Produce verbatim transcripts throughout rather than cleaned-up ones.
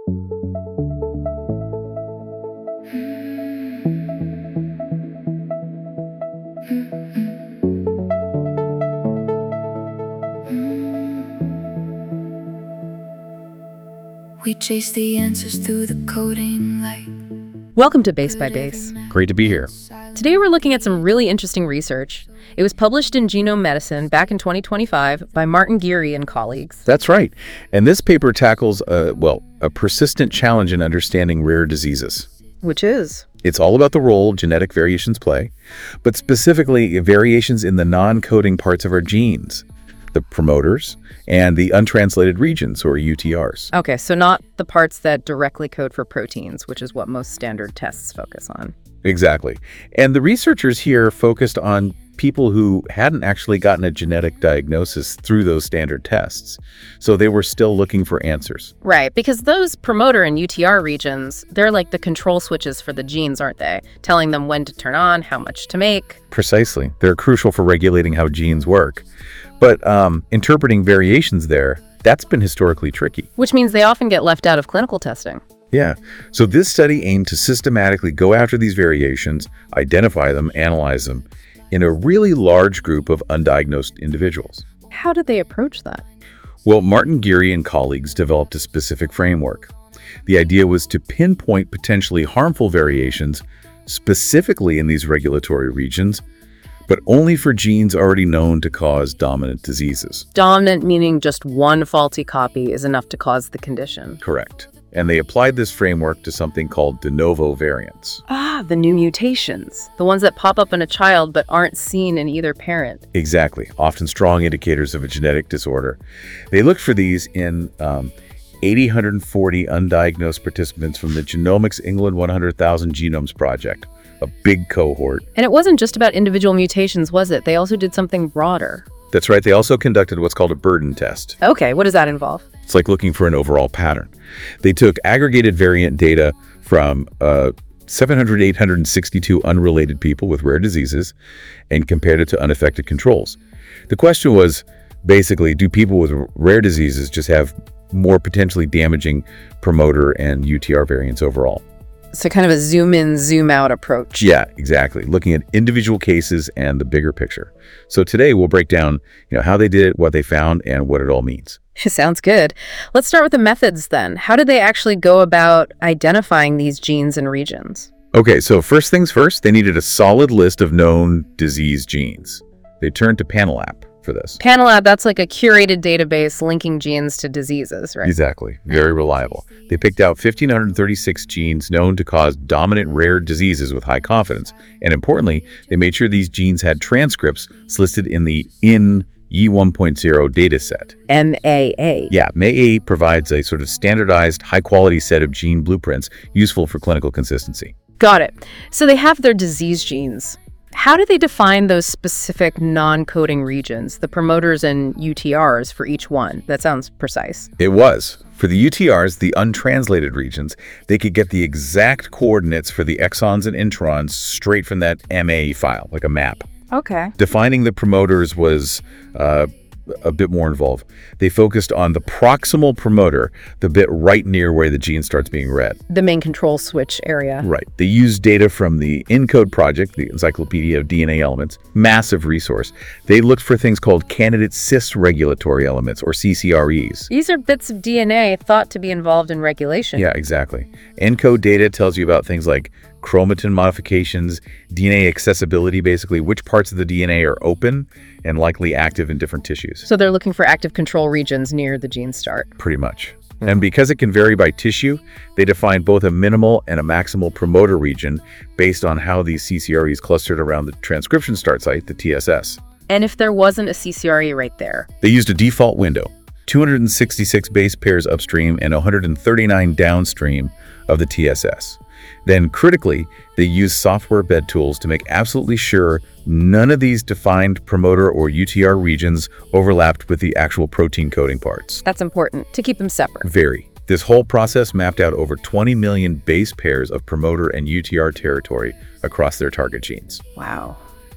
We chase the answers through the coding light. Welcome to Base by Base. Great to be here. Today we're looking at some really interesting research. It was published in Genome Medicine back in twenty twenty-five by Martin Geary and colleagues. That's right. And this paper tackles, a, well, a persistent challenge in understanding rare diseases. Which is? It's all about the role genetic variations play, but specifically variations in the non-coding parts of our genes, the promoters, and the untranslated regions, or U T Rs. Okay, so not the parts that directly code for proteins, which is what most standard tests focus on. Exactly. And the researchers here focused on people who hadn't actually gotten a genetic diagnosis through those standard tests. So they were still looking for answers. Right, because those promoter and U T R regions, they're like the control switches for the genes, aren't they? Telling them when to turn on, how much to make. Precisely. They're crucial for regulating how genes work. But um, interpreting variations there, that's been historically tricky. Which means they often get left out of clinical testing. Yeah. So this study aimed to systematically go after these variations, identify them, analyze them in a really large group of undiagnosed individuals. How did they approach that? Well, Martin Geary and colleagues developed a specific framework. The idea was to pinpoint potentially harmful variations specifically in these regulatory regions, but only for genes already known to cause dominant diseases. Dominant meaning just one faulty copy is enough to cause the condition. Correct. And they applied this framework to something called de novo variants. Ah, the new mutations. The ones that pop up in a child but aren't seen in either parent. Exactly. Often strong indicators of a genetic disorder. They looked for these in um, eight thousand eight hundred forty undiagnosed participants from the Genomics England one hundred thousand Genomes Project, a big cohort. And it wasn't just about individual mutations, was it? They also did something broader. That's right. They also conducted what's called a burden test. Okay, what does that involve? It's like looking for an overall pattern. They took aggregated variant data from uh, seven hundred, eight hundred sixty-two unrelated people with rare diseases and compared it to unaffected controls. The question was basically, do people with rare diseases just have more potentially damaging promoter and U T R variants overall? So kind of a zoom in, zoom out approach. Yeah, exactly. Looking at individual cases and the bigger picture. So today we'll break down, you know, how they did it, what they found, and what it all means. Sounds good. Let's start with the methods then. How did they actually go about identifying these genes and regions? Okay, so first things first, they needed a solid list of known disease genes. They turned to Panelab for this. Panelab, that's like a curated database linking genes to diseases, right? Exactly. Very reliable. They picked out one thousand five hundred thirty-six genes known to cause dominant rare diseases with high confidence. And importantly, they made sure these genes had transcripts listed in the in E one point oh data set. M A A. Yeah, M A A provides a sort of standardized, high-quality set of gene blueprints useful for clinical consistency. Got it. So they have their disease genes. How do they define those specific non-coding regions, the promoters and U T Rs for each one? That sounds precise. It was. For the U T Rs, the untranslated regions, they could get the exact coordinates for the exons and introns straight from that M A A file, like a map. Okay. Defining the promoters was uh, a bit more involved. They focused on the proximal promoter, the bit right near where the gene starts being read. The main control switch area. Right. They used data from the ENCODE project, the Encyclopedia of D N A Elements, massive resource. They looked for things called candidate cis regulatory elements, or C C R Es. These are bits of D N A thought to be involved in regulation. Yeah, exactly. ENCODE data tells you about things like chromatin modifications, D N A accessibility, basically which parts of the D N A are open and likely active in different tissues. So they're looking for active control regions near the gene start. Pretty much. And because it can vary by tissue, they define both a minimal and a maximal promoter region based on how these C C R Es clustered around the transcription start site, the T S S. And if there wasn't a C C R E right there? They used a default window, two hundred sixty-six base pairs upstream and one hundred thirty-nine downstream of the T S S. Then critically, they use software bed tools to make absolutely sure none of these defined promoter or U T R regions overlapped with the actual protein coding parts. That's important, to keep them separate. Very. This whole process mapped out over twenty million base pairs of promoter and U T R territory across their target genes. Wow.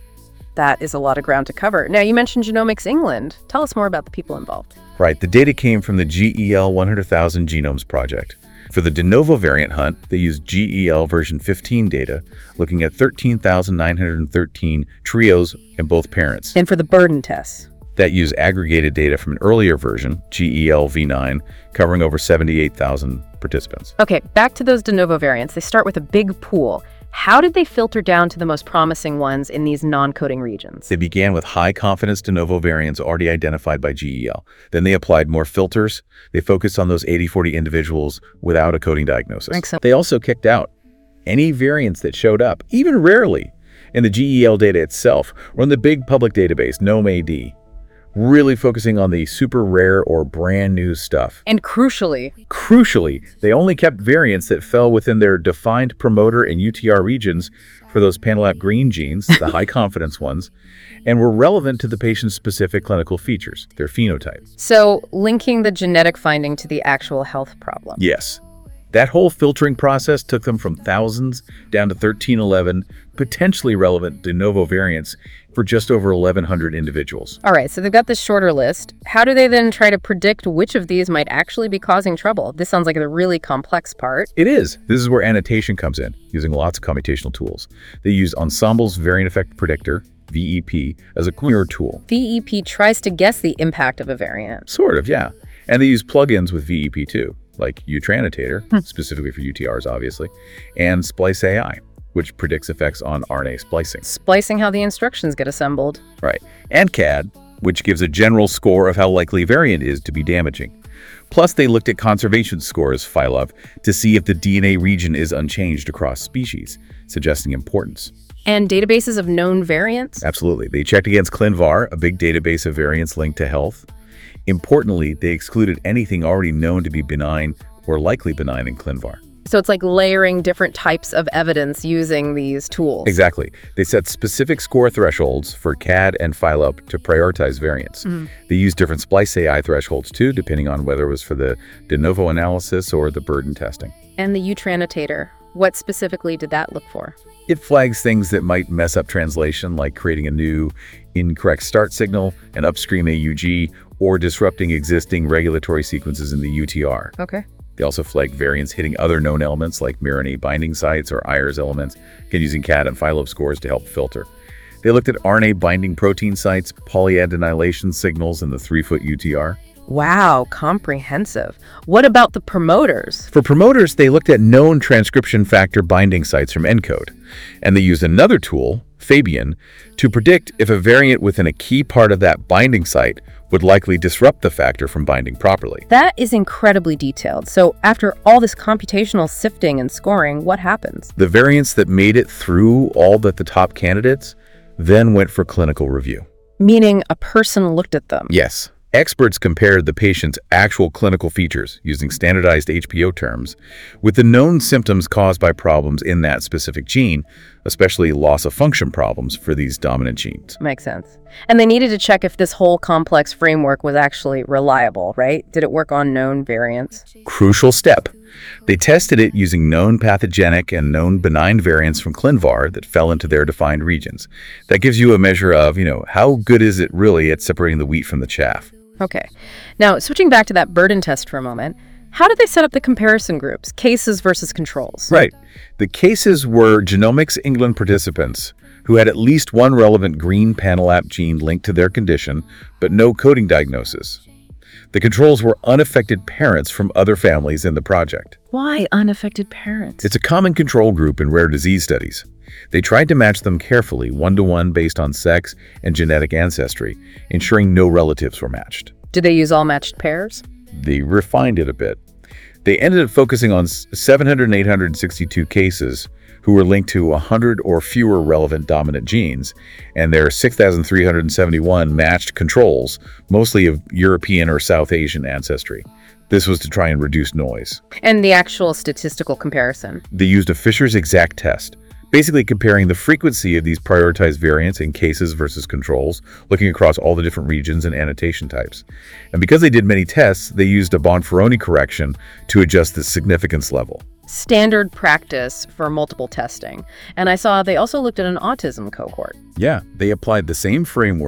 That is a lot of ground to cover. Now, you mentioned Genomics England. Tell us more about the people involved. Right. The data came from the G E L one hundred thousand Genomes Project. For the de novo variant hunt, they used G E L version fifteen data, looking at thirteen thousand nine hundred thirteen trios in both parents. And for the burden tests? That use aggregated data from an earlier version, G E L v nine, covering over seventy-eight thousand participants. Okay, back to those de novo variants. They start with a big pool. How did they filter down to the most promising ones in these non-coding regions? They began with high-confidence de novo variants already identified by G E L. Then they applied more filters. They focused on those eighty forty individuals without a coding diagnosis. Makes sense. They also kicked out any variants that showed up, even rarely, in the G E L data itself or in the big public database, GNOME-A D. Really focusing on the super rare or brand new stuff. And crucially, Crucially, they only kept variants that fell within their defined promoter and U T R regions for those Panelap green genes, the high confidence ones, and were relevant to the patient's specific clinical features, their phenotype. so linking the genetic finding to the actual health problem. Yes, that whole filtering process took them from thousands down to thirteen eleven potentially relevant de novo variants for just over eleven hundred individuals. All right, so they've got this shorter list. How do they then try to predict which of these might actually be causing trouble? This sounds like the really complex part. It is. This is where annotation comes in, using lots of computational tools. They use Ensemble's Variant Effect Predictor, V E P, as a clearer tool. V E P tries to guess the impact of a variant. Sort of, yeah. And they use plugins with V E P too, like uTranitator, hmm. specifically for U T Rs, obviously, and Splice A I, which predicts effects on R N A splicing. Splicing how the instructions get assembled. Right. And C A D, which gives a general score of how likely a variant is to be damaging. Plus, they looked at conservation scores, Phylov, to see if the D N A region is unchanged across species, suggesting importance. And databases of known variants? Absolutely. They checked against ClinVar, a big database of variants linked to health. Importantly, they excluded anything already known to be benign or likely benign in ClinVar. So it's like layering different types of evidence using these tools. Exactly. They set specific score thresholds for C A D and Phylop to prioritize variants. Mm-hmm. They used different Splice A I thresholds too, depending on whether it was for the de novo analysis or the burden testing. And the uTranitator, what specifically did that look for? It flags things that might mess up translation, like creating a new incorrect start signal, an upstream A U G, or disrupting existing regulatory sequences in the U T R. Okay. They also flag variants hitting other known elements like miRNA binding sites or I R S elements, again using C A D and Phylop scores to help filter. They looked at R N A binding protein sites, polyadenylation signals in the three-foot U T R. Wow, comprehensive. What about the promoters? For promoters, they looked at known transcription factor binding sites from ENCODE, and they used another tool, Fabian, to predict if a variant within a key part of that binding site would likely disrupt the factor from binding properly. That is incredibly detailed. So after all this computational sifting and scoring, what happens? The variants that made it through all but the top candidates then went for clinical review. Meaning a person looked at them? Yes. Experts compared the patient's actual clinical features, using standardized H P O terms, with the known symptoms caused by problems in that specific gene, especially loss of function problems for these dominant genes. Makes sense. And they needed to check if this whole complex framework was actually reliable, right? Did it work on known variants? Crucial step. They tested it using known pathogenic and known benign variants from ClinVar that fell into their defined regions. That gives you a measure of, you know, how good is it really at separating the wheat from the chaff. Okay. Now, switching back to that burden test for a moment, how did they set up the comparison groups, cases versus controls? Right. The cases were Genomics England participants who had at least one relevant green Panelap gene linked to their condition, but no coding diagnosis. The controls were unaffected parents from other families in the project. Why unaffected parents? It's a common control group in rare disease studies. They tried to match them carefully, one-to-one based on sex and genetic ancestry, ensuring no relatives were matched. Did they use all matched pairs? They refined it a bit. They ended up focusing on seven hundred and eight hundred sixty-two cases who were linked to one hundred or fewer relevant dominant genes, and there are six thousand three hundred seventy-one matched controls, mostly of European or South Asian ancestry. This was to try and reduce noise. And the actual statistical comparison? They used a Fisher's exact test, basically comparing the frequency of these prioritized variants in cases versus controls, looking across all the different regions and annotation types. And because they did many tests, they used a Bonferroni correction to adjust the significance level. Standard practice for multiple testing. And I saw they also looked at an autism cohort. Yeah, they applied the same framework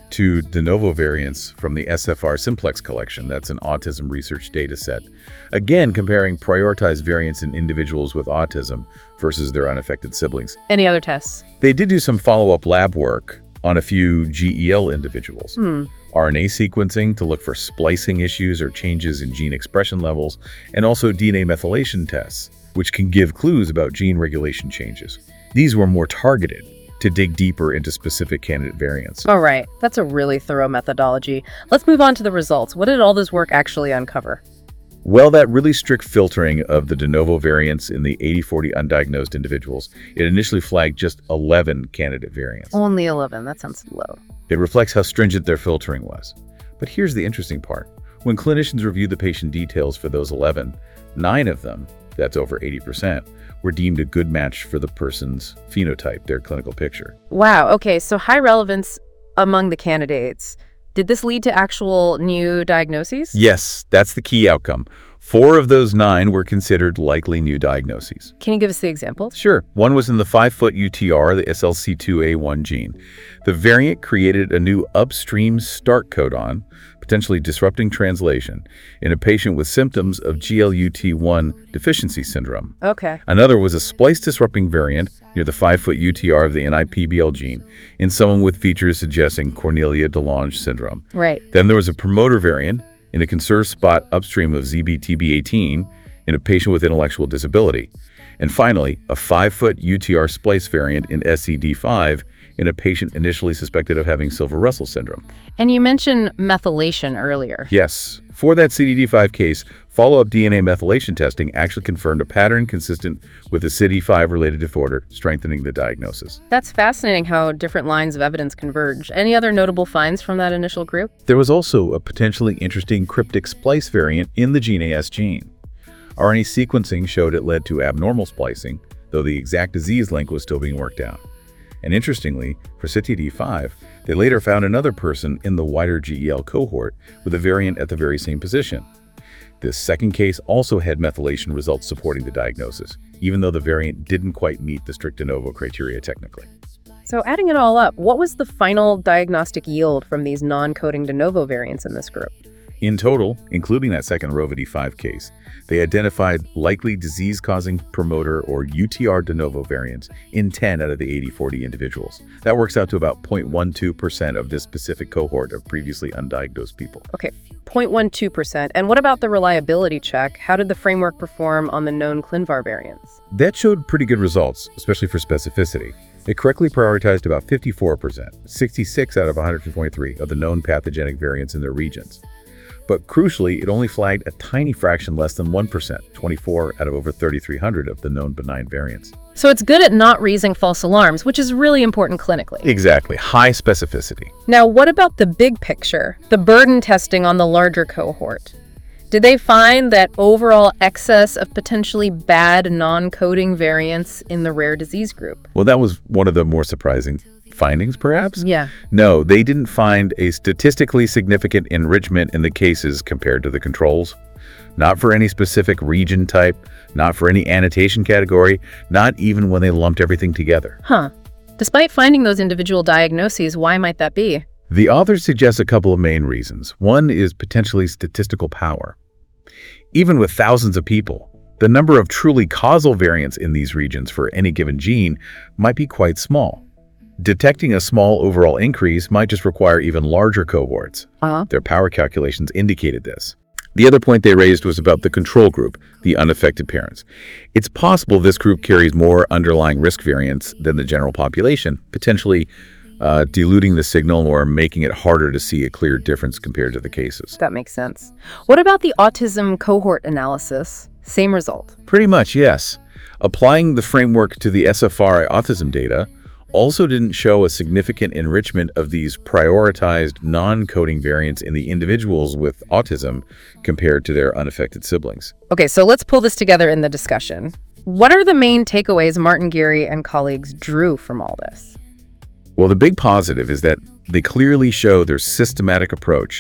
to de novo variants from the S F R Simplex collection. That's an autism research data set. Again, comparing prioritized variants in individuals with autism versus their unaffected siblings. Any other tests? They did do some follow-up lab work on a few G E L individuals. Hmm. R N A sequencing to look for splicing issues or changes in gene expression levels, and also D N A methylation tests, which can give clues about gene regulation changes. These were more targeted to dig deeper into specific candidate variants. All right, that's a really thorough methodology. Let's move on to the results. What did all this work actually uncover? Well, that really strict filtering of the de novo variants in the eighty forty undiagnosed individuals, it initially flagged just eleven candidate variants. Only eleven, that sounds low. It reflects how stringent their filtering was. But here's the interesting part. When clinicians reviewed the patient details for those eleven, nine of them, that's over eighty percent, were deemed a good match for the person's phenotype, their clinical picture. Wow, okay, so high relevance among the candidates. Did this lead to actual new diagnoses? Yes, that's the key outcome. Four of those nine were considered likely new diagnoses. Can you give us the examples? Sure. One was in the five-foot U T R, the S L C two A one gene. The variant created a new upstream start codon, potentially disrupting translation, in a patient with symptoms of G L U T one deficiency syndrome. Okay. Another was a splice-disrupting variant near the five-foot U T R of the N I P B L gene in someone with features suggesting Cornelia de Lange syndrome. Right. Then there was a promoter variant in a conserved spot upstream of Z B T B eighteen in a patient with intellectual disability. And finally, a five-foot U T R splice variant in S C D five in a patient initially suspected of having Silver-Russell syndrome. And you mentioned methylation earlier. Yes. For that C D D five case, follow-up D N A methylation testing actually confirmed a pattern consistent with a C I D five related disorder, strengthening the diagnosis. That's fascinating how different lines of evidence converge. Any other notable finds from that initial group? There was also a potentially interesting cryptic splice variant in the G N A S gene. R N A sequencing showed it led to abnormal splicing, though the exact disease link was still being worked out. And interestingly, for C T D five, they later found another person in the wider G E L cohort with a variant at the very same position. This second case also had methylation results supporting the diagnosis, even though the variant didn't quite meet the strict de novo criteria technically. So adding it all up, what was the final diagnostic yield from these non-coding de novo variants in this group? In total, including that second R O V D five case, they identified likely disease-causing promoter or U T R de novo variants in ten out of the eighty forty individuals. That works out to about zero point one two percent of this specific cohort of previously undiagnosed people. Okay, zero point one two percent. And what about the reliability check? How did the framework perform on the known ClinVar variants? That showed pretty good results, especially for specificity. It correctly prioritized about fifty-four percent, sixty-six out of one hundred twenty-three of the known pathogenic variants in their regions. But crucially, it only flagged a tiny fraction less than one percent, twenty-four out of over thirty-three hundred of the known benign variants. So it's good at not raising false alarms, which is really important clinically. Exactly. High specificity. Now, what about the big picture, the burden testing on the larger cohort? Did they find that overall excess of potentially bad non-coding variants in the rare disease group? Well, that was one of the more surprising findings, perhaps? Yeah. No, they didn't find a statistically significant enrichment in the cases compared to the controls. Not for any specific region type, not for any annotation category, not even when they lumped everything together. Huh. Despite finding those individual diagnoses, why might that be? The authors suggest a couple of main reasons. One is potentially statistical power. Even with thousands of people, the number of truly causal variants in these regions for any given gene might be quite small. Detecting a small overall increase might just require even larger cohorts. Uh-huh. Their power calculations indicated this. The other point they raised was about the control group, the unaffected parents. It's possible this group carries more underlying risk variants than the general population, potentially uh, diluting the signal or making it harder to see a clear difference compared to the cases. That makes sense. What about the autism cohort analysis? Same result. Pretty much, yes. Applying the framework to the S F R I autism data also didn't show a significant enrichment of these prioritized non-coding variants in the individuals with autism compared to their unaffected siblings. Okay, so let's pull this together in the discussion. What are the main takeaways Martin Geary and colleagues drew from all this? Well, the big positive is that they clearly show their systematic approach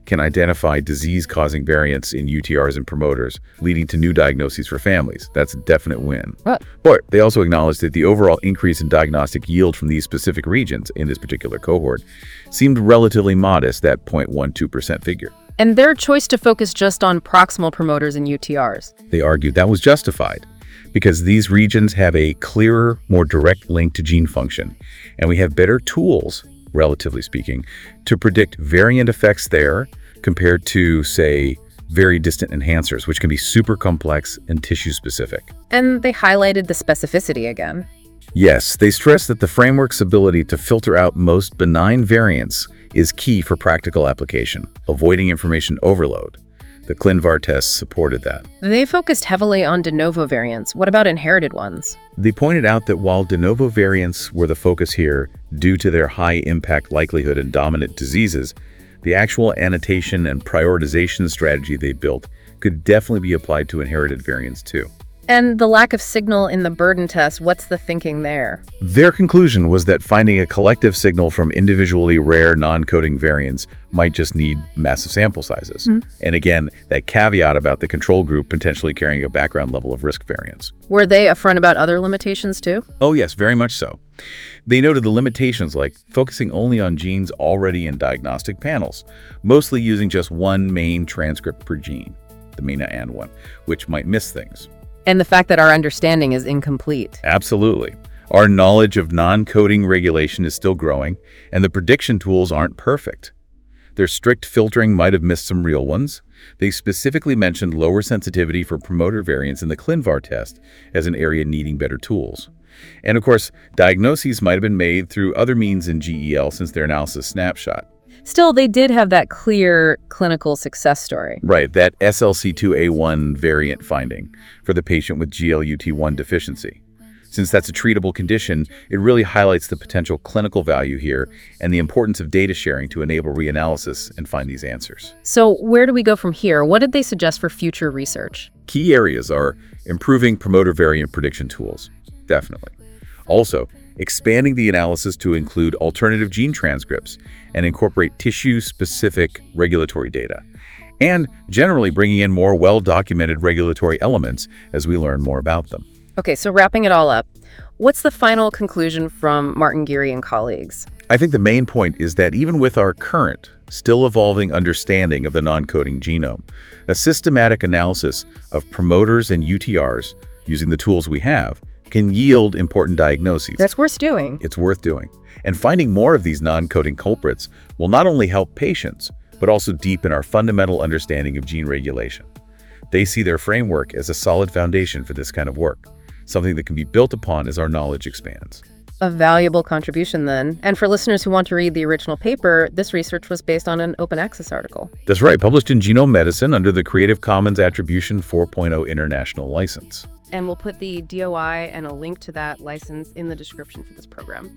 can identify disease-causing variants in U T Rs and promoters, leading to new diagnoses for families. That's a definite win. What? But they also acknowledged that the overall increase in diagnostic yield from these specific regions in this particular cohort seemed relatively modest, that zero point one two percent figure. And their choice to focus just on proximal promoters and U T Rs. They argued that was justified because these regions have a clearer, more direct link to gene function, and we have better tools, relatively speaking, to predict variant effects there compared to, say, very distant enhancers, which can be super complex and tissue-specific. And they highlighted the specificity again. Yes, they stressed that the framework's ability to filter out most benign variants is key for practical application, avoiding information overload. The ClinVar test supported that. They focused heavily on de novo variants. What about inherited ones? They pointed out that while de novo variants were the focus here due to their high impact likelihood in dominant diseases, the actual annotation and prioritization strategy they built could definitely be applied to inherited variants too. And the lack of signal in the burden test, what's the thinking there? Their conclusion was that finding a collective signal from individually rare non-coding variants might just need massive sample sizes. Mm-hmm. And again, that caveat about the control group potentially carrying a background level of risk variance. Were they upfront about other limitations too? Oh yes, very much so. They noted the limitations like focusing only on genes already in diagnostic panels, mostly using just one main transcript per gene, the M E N A and one, which might miss things. And the fact that our understanding is incomplete. Absolutely. Our knowledge of non-coding regulation is still growing, and the prediction tools aren't perfect. Their strict filtering might have missed some real ones. They specifically mentioned lower sensitivity for promoter variants in the ClinVar test as an area needing better tools. And of course, diagnoses might have been made through other means in G E L since their analysis snapshot. Still, they did have that clear clinical success story. Right, that S L C two A one variant finding for the patient with G L U T one deficiency. Since that's a treatable condition, it really highlights the potential clinical value here and the importance of data sharing to enable reanalysis and find these answers. So where do we go from here? What did they suggest for future research? Key areas are improving promoter variant prediction tools, definitely. Also, expanding the analysis to include alternative gene transcripts and incorporate tissue-specific regulatory data, and generally bringing in more well-documented regulatory elements as we learn more about them. Okay, so wrapping it all up, what's the final conclusion from Martin Geary and colleagues? I think the main point is that even with our current, still evolving understanding of the non-coding genome, a systematic analysis of promoters and U T Rs using the tools we have can yield important diagnoses. That's worth doing. It's worth doing. And finding more of these non-coding culprits will not only help patients, but also deepen our fundamental understanding of gene regulation. They see their framework as a solid foundation for this kind of work, something that can be built upon as our knowledge expands. A valuable contribution then. And for listeners who want to read the original paper, this research was based on an open access article. That's right, published in Genome Medicine under the Creative Commons Attribution four point oh International License. And we'll put the D O I and a link to that license in the description for this program.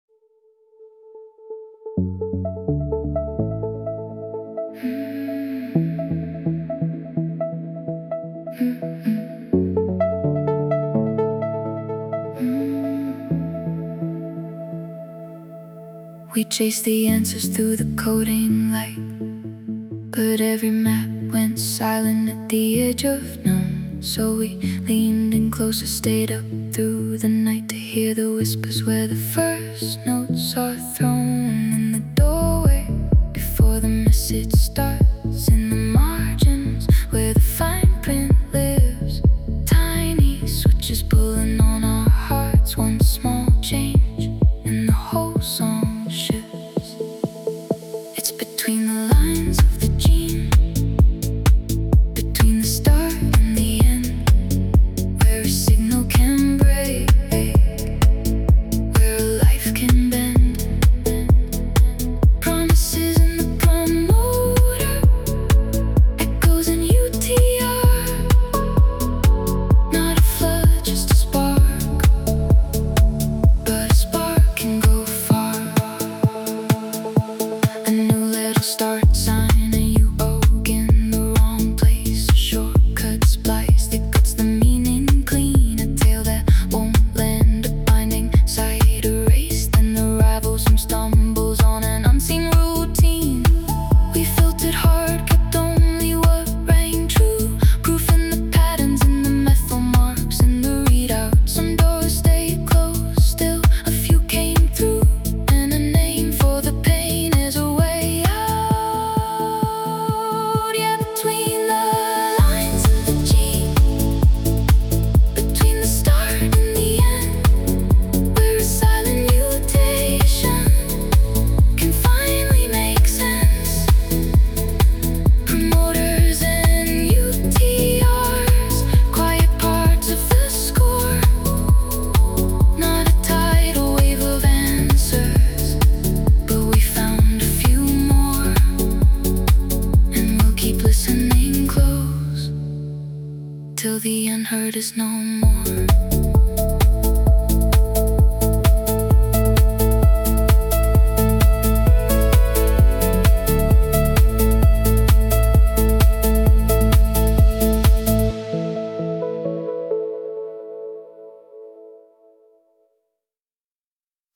We chased the answers through the coding light, but every map went silent at the edge of known. So we leaned in closer, stayed up through the night to hear the whispers where the first notes are thrown in the doorway before the message starts, in the margins where the fine print lives. Tiny switches pulling on our hearts, one small change and the whole song shifts. It's between the lines of the gene, between the start and the end, where a signal can break, where a life can bend. unheard is no more.